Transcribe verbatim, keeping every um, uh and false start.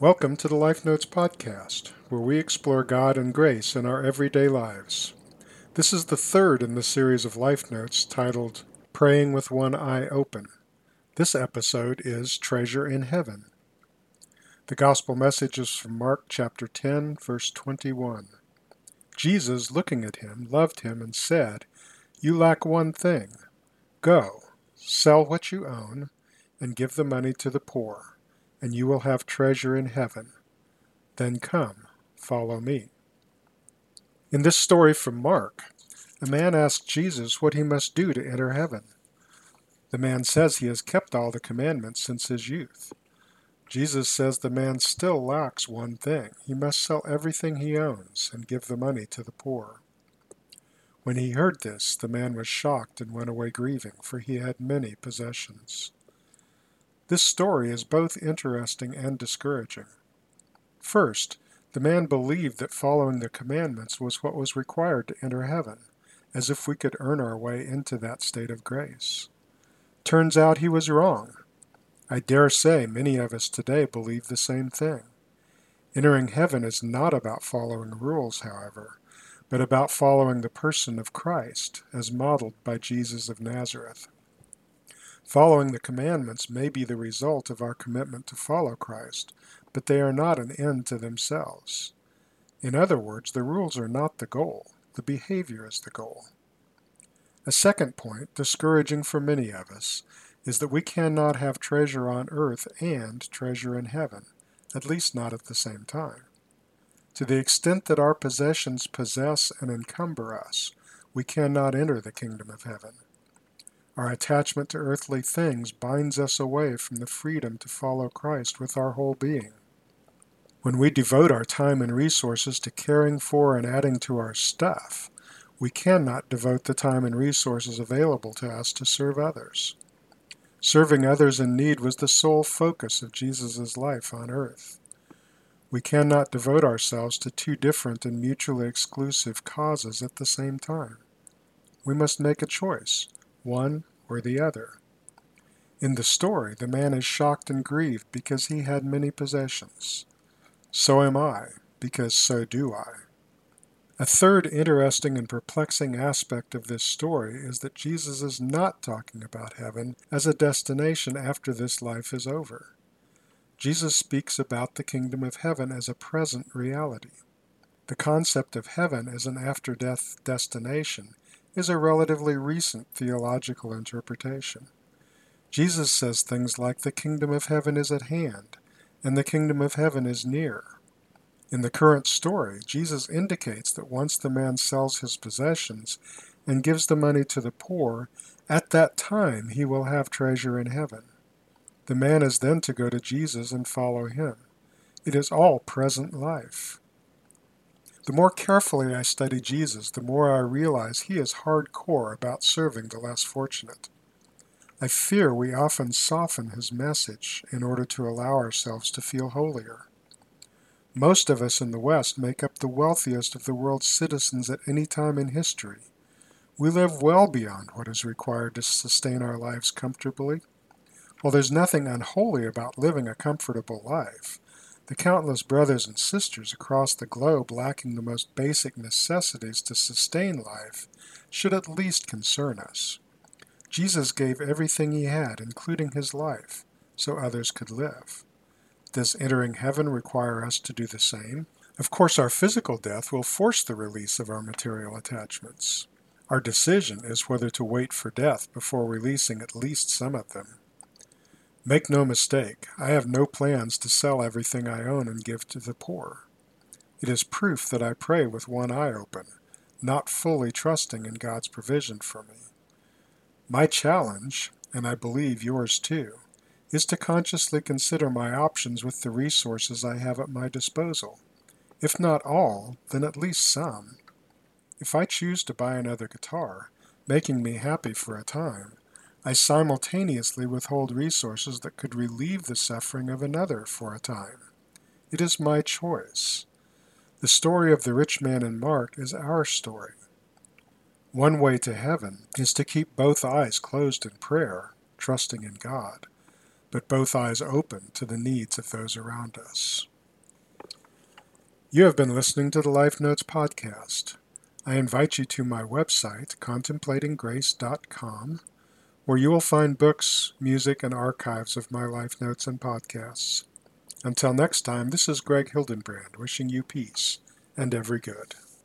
Welcome to the Life Notes podcast, where we explore God and grace in our everyday lives. This is the third in the series of Life Notes titled Praying with One Eye Open. This episode is Treasure in Heaven. The gospel message is from Mark chapter ten, verse twenty-one. Jesus, looking at him, loved him and said, "You lack one thing. Go, sell what you own, and give the money to the poor, and you will have treasure in heaven. Then come, follow me." In this story from Mark, a man asks Jesus what he must do to enter heaven. The man says he has kept all the commandments since his youth. Jesus says the man still lacks one thing. He must sell everything he owns and give the money to the poor. When he heard this, the man was shocked and went away grieving, for he had many possessions. This story is both interesting and discouraging. First, the man believed that following the commandments was what was required to enter heaven, as if we could earn our way into that state of grace. Turns out he was wrong. I dare say many of us today believe the same thing. Entering heaven is not about following rules, however, but about following the person of Christ, as modeled by Jesus of Nazareth. Following the commandments may be the result of our commitment to follow Christ, but they are not an end to themselves. In other words, the rules are not the goal. The behavior is the goal. A second point, discouraging for many of us, is that we cannot have treasure on earth and treasure in heaven, at least not at the same time. To the extent that our possessions possess and encumber us, we cannot enter the kingdom of heaven. Our attachment to earthly things binds us away from the freedom to follow Christ with our whole being. When we devote our time and resources to caring for and adding to our stuff, we cannot devote the time and resources available to us to serve others. Serving others in need was the sole focus of Jesus' life on earth. We cannot devote ourselves to two different and mutually exclusive causes at the same time. We must make a choice, one or the other. In the story, the man is shocked and grieved because he had many possessions. So am I, because so do I. A third interesting and perplexing aspect of this story is that Jesus is not talking about heaven as a destination after this life is over. Jesus speaks about the kingdom of heaven as a present reality. The concept of heaven as an after-death destination is a relatively recent theological interpretation. Jesus says things like the kingdom of heaven is at hand, and the kingdom of heaven is near. In the current story, Jesus indicates that once the man sells his possessions and gives the money to the poor, at that time he will have treasure in heaven. The man is then to go to Jesus and follow him. It is all present life. The more carefully I study Jesus, the more I realize he is hardcore about serving the less fortunate. I fear we often soften his message in order to allow ourselves to feel holier. Most of us in the West make up the wealthiest of the world's citizens at any time in history. We live well beyond what is required to sustain our lives comfortably. While there's nothing unholy about living a comfortable life, the countless brothers and sisters across the globe lacking the most basic necessities to sustain life should at least concern us. Jesus gave everything he had, including his life, so others could live. Does entering heaven require us to do the same? Of course, our physical death will force the release of our material attachments. Our decision is whether to wait for death before releasing at least some of them. Make no mistake, I have no plans to sell everything I own and give to the poor. It is proof that I pray with one eye open, not fully trusting in God's provision for me. My challenge, and I believe yours too, is to consciously consider my options with the resources I have at my disposal. If not all, then at least some. If I choose to buy another guitar, making me happy for a time, I simultaneously withhold resources that could relieve the suffering of another for a time. It is my choice. The story of the rich man in Mark is our story. One way to heaven is to keep both eyes closed in prayer, trusting in God, but both eyes open to the needs of those around us. You have been listening to the Life Notes podcast. I invite you to my website, contemplating grace dot com, where you will find books, music, and archives of my Life Notes and podcasts. Until next time, this is Greg Hildenbrand wishing you peace and every good.